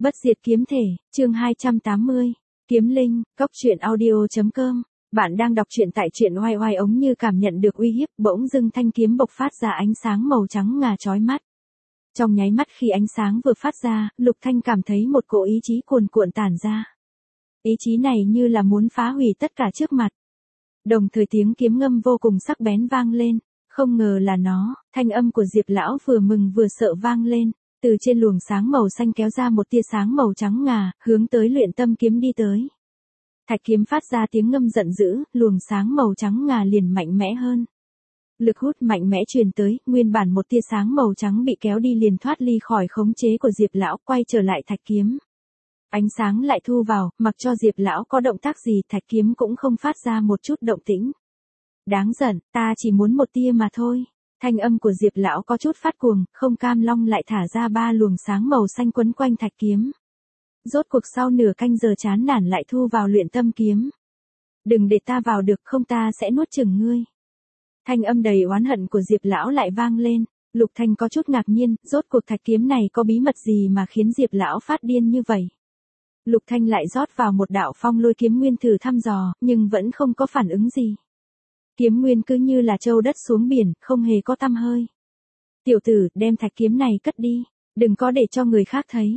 Bất diệt kiếm thể, chương 280. Kiếm linh, cốc truyện audio.com. Bạn đang đọc truyện tại truyện oai oai ống như cảm nhận được uy hiếp, bỗng dưng thanh kiếm bộc phát ra ánh sáng màu trắng ngà chói mắt. Trong nháy mắt khi ánh sáng vừa phát ra, Lục Thanh cảm thấy một cỗ ý chí cuồn cuộn tản ra. Ý chí này như là muốn phá hủy tất cả trước mặt. Đồng thời tiếng kiếm ngâm vô cùng sắc bén vang lên, không ngờ là nó, thanh âm của Diệp lão vừa mừng vừa sợ vang lên. Từ trên luồng sáng màu xanh kéo ra một tia sáng màu trắng ngà, hướng tới luyện tâm kiếm đi tới. Thạch kiếm phát ra tiếng ngâm giận dữ, luồng sáng màu trắng ngà liền mạnh mẽ hơn. Lực hút mạnh mẽ truyền tới, nguyên bản một tia sáng màu trắng bị kéo đi liền thoát ly khỏi khống chế của Diệp lão, quay trở lại thạch kiếm. Ánh sáng lại thu vào, mặc cho Diệp lão có động tác gì, thạch kiếm cũng không phát ra một chút động tĩnh. Đáng giận, ta chỉ muốn một tia mà thôi. Thanh âm của Diệp lão có chút phát cuồng, không cam long lại thả ra 3 luồng sáng màu xanh quấn quanh thạch kiếm. Rốt cuộc sau nửa canh giờ chán nản lại thu vào luyện tâm kiếm. Đừng để ta vào được, không ta sẽ nuốt chửng ngươi. Thanh âm đầy oán hận của Diệp lão lại vang lên. Lục Thanh có chút ngạc nhiên, rốt cuộc thạch kiếm này có bí mật gì mà khiến Diệp lão phát điên như vậy. Lục Thanh lại rót vào một đạo phong lôi kiếm nguyên thử thăm dò, nhưng vẫn không có phản ứng gì. Kiếm nguyên cứ như là trâu đất xuống biển, không hề có tăm hơi. Tiểu tử, đem thạch kiếm này cất đi, đừng có để cho người khác thấy.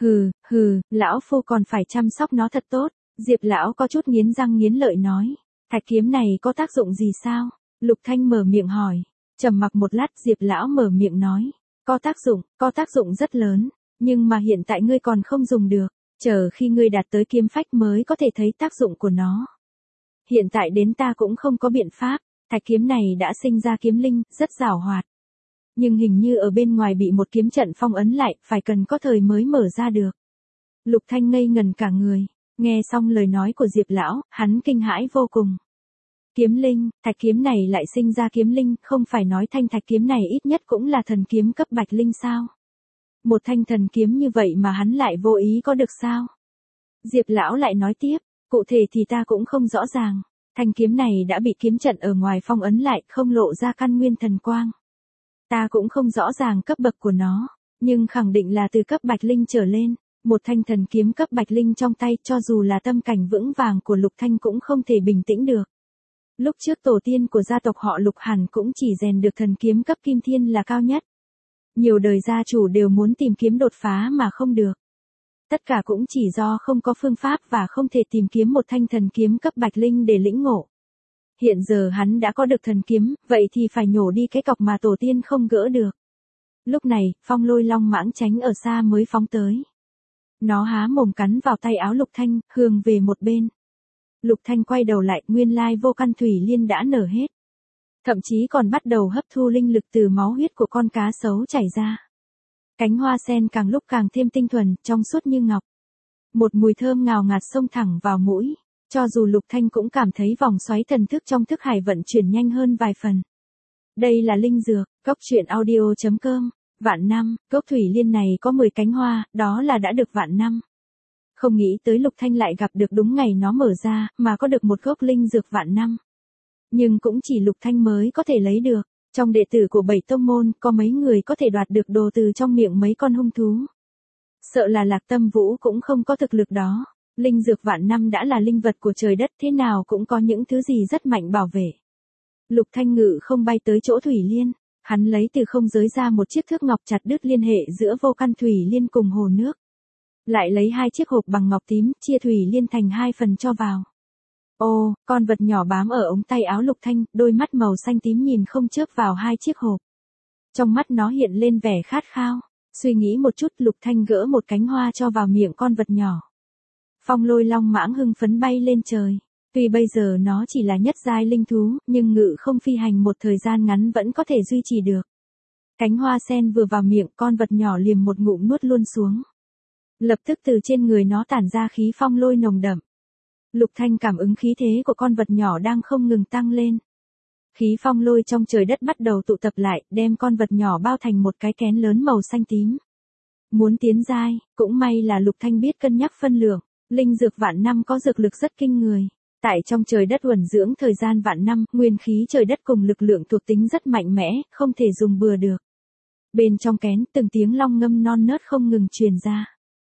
Hừ, lão phu còn phải chăm sóc nó thật tốt. Diệp lão có chút nghiến răng nghiến lợi nói. Thạch kiếm này có tác dụng gì sao? Lục Thanh mở miệng hỏi. Trầm mặc một lát, Diệp lão mở miệng nói. Có tác dụng rất lớn, nhưng mà hiện tại ngươi còn không dùng được. Chờ khi ngươi đạt tới kiếm phách mới có thể thấy tác dụng của nó. Hiện tại đến ta cũng không có biện pháp, thạch kiếm này đã sinh ra kiếm linh, rất giàu hoạt. Nhưng hình như ở bên ngoài bị một kiếm trận phong ấn lại, phải cần có thời mới mở ra được. Lục Thanh ngây ngần cả người, nghe xong lời nói của Diệp lão, hắn kinh hãi vô cùng. Kiếm linh, thạch kiếm này lại sinh ra kiếm linh, không phải nói thanh thạch kiếm này ít nhất cũng là thần kiếm cấp bạch linh sao? Một thanh thần kiếm như vậy mà hắn lại vô ý có được sao? Diệp lão lại nói tiếp. Cụ thể thì ta cũng không rõ ràng, thanh kiếm này đã bị kiếm trận ở ngoài phong ấn lại, không lộ ra căn nguyên thần quang. Ta cũng không rõ ràng cấp bậc của nó, nhưng khẳng định là từ cấp bạch linh trở lên, một thanh thần kiếm cấp bạch linh trong tay, cho dù là tâm cảnh vững vàng của Lục Thanh cũng không thể bình tĩnh được. Lúc trước tổ tiên của gia tộc họ Lục hẳn cũng chỉ rèn được thần kiếm cấp kim thiên là cao nhất. Nhiều đời gia chủ đều muốn tìm kiếm đột phá mà không được. Tất cả cũng chỉ do không có phương pháp và không thể tìm kiếm một thanh thần kiếm cấp bạch linh để lĩnh ngộ. Hiện giờ hắn đã có được thần kiếm, vậy thì phải nhổ đi cái cọc mà tổ tiên không gỡ được. Lúc này, phong lôi long mãng tránh ở xa mới phóng tới. Nó há mồm cắn vào tay áo Lục Thanh, hướng về một bên. Lục Thanh quay đầu lại, nguyên lai vô căn thủy liên đã nở hết. Thậm chí còn bắt đầu hấp thu linh lực từ máu huyết của con cá sấu chảy ra. Cánh hoa sen càng lúc càng thêm tinh thuần, trong suốt như ngọc. Một mùi thơm ngào ngạt xông thẳng vào mũi, cho dù Lục Thanh cũng cảm thấy vòng xoáy thần thức trong thức hải vận chuyển nhanh hơn vài phần. Đây là linh dược, cốc truyện audio.com, vạn năm, gốc thủy liên này có 10 cánh hoa, đó là đã được vạn năm. Không nghĩ tới Lục Thanh lại gặp được đúng ngày nó mở ra, mà có được một gốc linh dược vạn năm. Nhưng cũng chỉ Lục Thanh mới có thể lấy được. Trong đệ tử của 7 tông môn, có mấy người có thể đoạt được đồ từ trong miệng mấy con hung thú. Sợ là Lạc Tâm Vũ cũng không có thực lực đó. Linh dược vạn năm đã là linh vật của trời đất, thế nào cũng có những thứ gì rất mạnh bảo vệ. Lục Thanh ngự không bay tới chỗ thủy liên. Hắn lấy từ không giới ra một chiếc thước ngọc chặt đứt liên hệ giữa vô căn thủy liên cùng hồ nước. Lại lấy 2 chiếc hộp bằng ngọc tím, chia thủy liên thành 2 phần cho vào. Ô, con vật nhỏ bám ở ống tay áo Lục Thanh, đôi mắt màu xanh tím nhìn không chớp vào 2 chiếc hộp. Trong mắt nó hiện lên vẻ khát khao. Suy nghĩ một chút, Lục Thanh gỡ một cánh hoa cho vào miệng con vật nhỏ. Phong lôi long mãng hưng phấn bay lên trời. Tuy bây giờ nó chỉ là nhất giai linh thú, nhưng ngự không phi hành một thời gian ngắn vẫn có thể duy trì được. Cánh hoa sen vừa vào miệng, con vật nhỏ liềm một ngụm nuốt luôn xuống. Lập tức từ trên người nó tản ra khí phong lôi nồng đậm. Lục Thanh cảm ứng khí thế của con vật nhỏ đang không ngừng tăng lên. Khí phong lôi trong trời đất bắt đầu tụ tập lại, đem con vật nhỏ bao thành một cái kén lớn màu xanh tím. Muốn tiến giai, cũng may là Lục Thanh biết cân nhắc phân lượng, linh dược vạn năm có dược lực rất kinh người. Tại trong trời đất uẩn dưỡng thời gian vạn năm, nguyên khí trời đất cùng lực lượng thuộc tính rất mạnh mẽ, không thể dùng bừa được. Bên trong kén, từng tiếng long ngâm non nớt không ngừng truyền ra.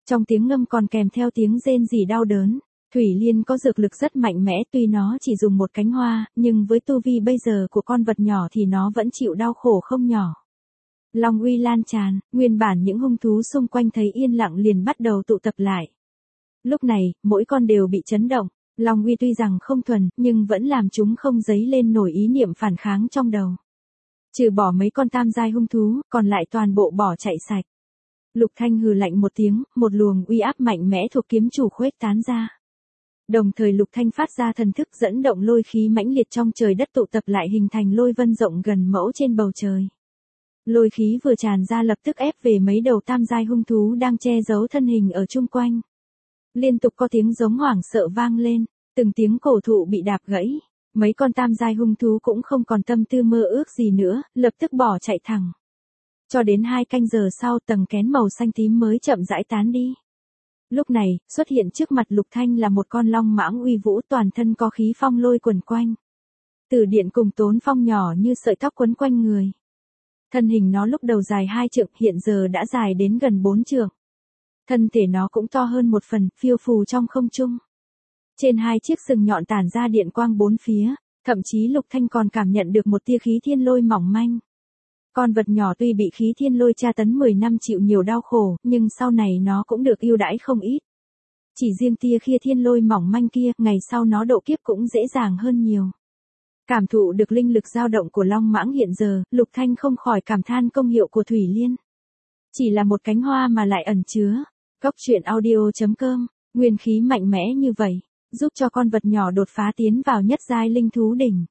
Trong tiếng ngâm còn kèm theo tiếng rên rỉ đau đớn. Thủy Liên có dược lực rất mạnh mẽ, tuy nó chỉ dùng một cánh hoa, nhưng với tu vi bây giờ của con vật nhỏ thì nó vẫn chịu đau khổ không nhỏ. Long uy lan tràn, nguyên bản những hung thú xung quanh thấy yên lặng liền bắt đầu tụ tập lại. Lúc này, mỗi con đều bị chấn động, Long uy tuy rằng không thuần, nhưng vẫn làm chúng không dấy lên nổi ý niệm phản kháng trong đầu. Trừ bỏ mấy con tam giai hung thú, còn lại toàn bộ bỏ chạy sạch. Lục Thanh hừ lạnh một tiếng, một luồng uy áp mạnh mẽ thuộc kiếm chủ khuếch tán ra. Đồng thời Lục Thanh phát ra thần thức dẫn động lôi khí mãnh liệt trong trời đất tụ tập lại hình thành lôi vân rộng gần mẫu trên bầu trời. Lôi khí vừa tràn ra lập tức ép về mấy đầu tam giai hung thú đang che giấu thân hình ở chung quanh. Liên tục có tiếng giống hoảng sợ vang lên, từng tiếng cổ thụ bị đạp gãy. Mấy con tam giai hung thú cũng không còn tâm tư mơ ước gì nữa, lập tức bỏ chạy thẳng. Cho đến 2 canh giờ sau tầng kén màu xanh tím mới chậm rãi tán đi. Lúc này, xuất hiện trước mặt Lục Thanh là một con long mãng uy vũ toàn thân có khí phong lôi quần quanh. Tử điện cùng tốn phong nhỏ như sợi tóc quấn quanh người. Thân hình nó lúc đầu dài 2 trượng, hiện giờ đã dài đến gần 4 trượng. Thân thể nó cũng to hơn một phần, phiêu phù trong không trung. Trên 2 chiếc sừng nhọn tản ra điện quang bốn phía, thậm chí Lục Thanh còn cảm nhận được một tia khí thiên lôi mỏng manh. Con vật nhỏ tuy bị khí thiên lôi tra tấn 10 năm chịu nhiều đau khổ, nhưng sau này nó cũng được ưu đãi không ít. Chỉ riêng tia kia thiên lôi mỏng manh kia, ngày sau nó độ kiếp cũng dễ dàng hơn nhiều. Cảm thụ được linh lực dao động của long mãng hiện giờ, Lục Thanh không khỏi cảm than công hiệu của Thủy Liên. Chỉ là một cánh hoa mà lại ẩn chứa. Góc truyện audio.com, nguyên khí mạnh mẽ như vậy, giúp cho con vật nhỏ đột phá tiến vào nhất giai linh thú đỉnh.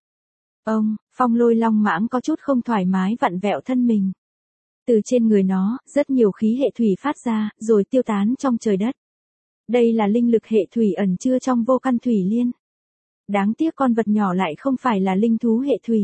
Phong lôi long mãng có chút không thoải mái vặn vẹo thân mình. Từ trên người nó, rất nhiều khí hệ thủy phát ra, rồi tiêu tán trong trời đất. Đây là linh lực hệ thủy ẩn chứa trong vô căn Thủy Liên. Đáng tiếc con vật nhỏ lại không phải là linh thú hệ thủy.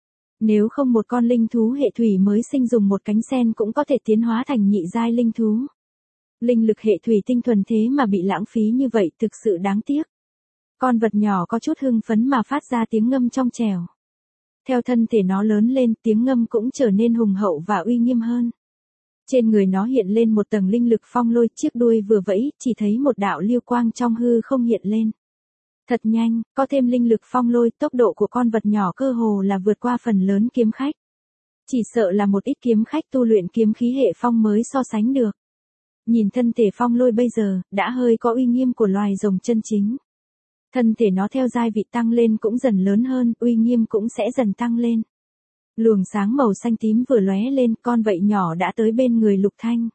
Nếu không một con linh thú hệ thủy mới sinh dùng một cánh sen cũng có thể tiến hóa thành nhị giai linh thú. Linh lực hệ thủy tinh thuần thế mà bị lãng phí như vậy thực sự đáng tiếc. Con vật nhỏ có chút hưng phấn mà phát ra tiếng ngâm trong trẻo. Theo thân thể nó lớn lên, tiếng ngâm cũng trở nên hùng hậu và uy nghiêm hơn. Trên người nó hiện lên một tầng linh lực phong lôi, chiếc đuôi vừa vẫy, chỉ thấy một đạo lưu quang trong hư không hiện lên. Thật nhanh, có thêm linh lực phong lôi, tốc độ của con vật nhỏ cơ hồ là vượt qua phần lớn kiếm khách. Chỉ sợ là một ít kiếm khách tu luyện kiếm khí hệ phong mới so sánh được. Nhìn thân thể phong lôi bây giờ, đã hơi có uy nghiêm của loài rồng chân chính. Thân thể nó theo giai vị tăng lên cũng dần lớn hơn, uy nghiêm cũng sẽ dần tăng lên. Luồng sáng màu xanh tím vừa lóe lên, con vậy nhỏ đã tới bên người Lục Thanh.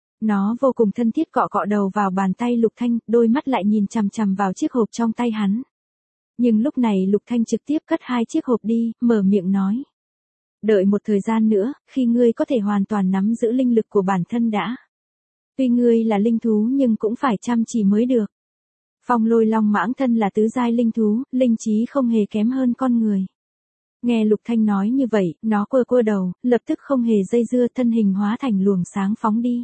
Nó vô cùng thân thiết cọ cọ đầu vào bàn tay Lục Thanh, đôi mắt lại nhìn chằm chằm vào chiếc hộp trong tay hắn. Nhưng lúc này Lục Thanh trực tiếp cất 2 chiếc hộp đi, mở miệng nói. Đợi một thời gian nữa, khi ngươi có thể hoàn toàn nắm giữ linh lực của bản thân đã. Tuy ngươi là linh thú nhưng cũng phải chăm chỉ mới được. Phong lôi long mãng thân là tứ giai linh thú, linh trí không hề kém hơn con người. Nghe Lục Thanh nói như vậy, nó quơ quơ đầu, lập tức không hề dây dưa, thân hình hóa thành luồng sáng phóng đi.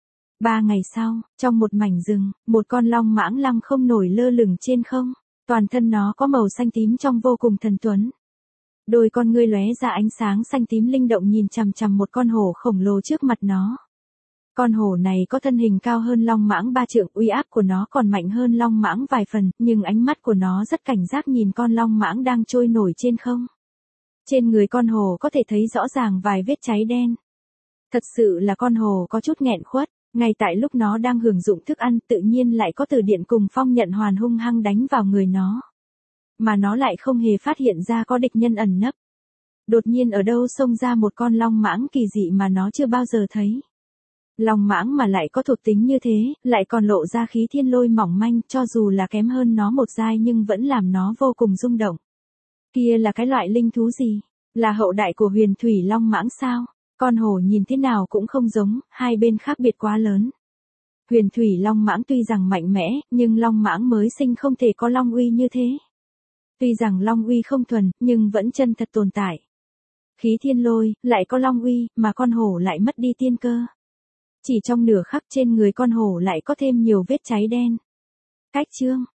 3 ngày sau, trong một mảnh rừng, một con long mãng lăng không nổi lơ lửng trên không, toàn thân nó có màu xanh tím trong vô cùng thần tuấn. Đôi con ngươi lóe ra ánh sáng xanh tím linh động nhìn chằm chằm một con hổ khổng lồ trước mặt nó. Con hổ này có thân hình cao hơn long mãng 3 trượng, uy áp của nó còn mạnh hơn long mãng vài phần, nhưng ánh mắt của nó rất cảnh giác nhìn con long mãng đang trôi nổi trên không. Trên người con hổ có thể thấy rõ ràng vài vết cháy đen. Thật sự là con hổ có chút nghẹn khuất, ngay tại lúc nó đang hưởng dụng thức ăn tự nhiên lại có từ điện cùng phong nhận hoàn hung hăng đánh vào người nó. Mà nó lại không hề phát hiện ra có địch nhân ẩn nấp. Đột nhiên ở đâu xông ra một con long mãng kỳ dị mà nó chưa bao giờ thấy. Long mãng mà lại có thuộc tính như thế, lại còn lộ ra khí thiên lôi mỏng manh, cho dù là kém hơn nó một giai nhưng vẫn làm nó vô cùng rung động. Kia là cái loại linh thú gì? Là hậu đại của huyền thủy long mãng sao? Con hổ nhìn thế nào cũng không giống, hai bên khác biệt quá lớn. Huyền thủy long mãng tuy rằng mạnh mẽ, nhưng long mãng mới sinh không thể có long uy như thế. Tuy rằng long uy không thuần, nhưng vẫn chân thật tồn tại. Khí thiên lôi, lại có long uy, mà con hổ lại mất đi tiên cơ. Chỉ trong nửa khắc trên người con hổ lại có thêm nhiều vết cháy đen. Cách chương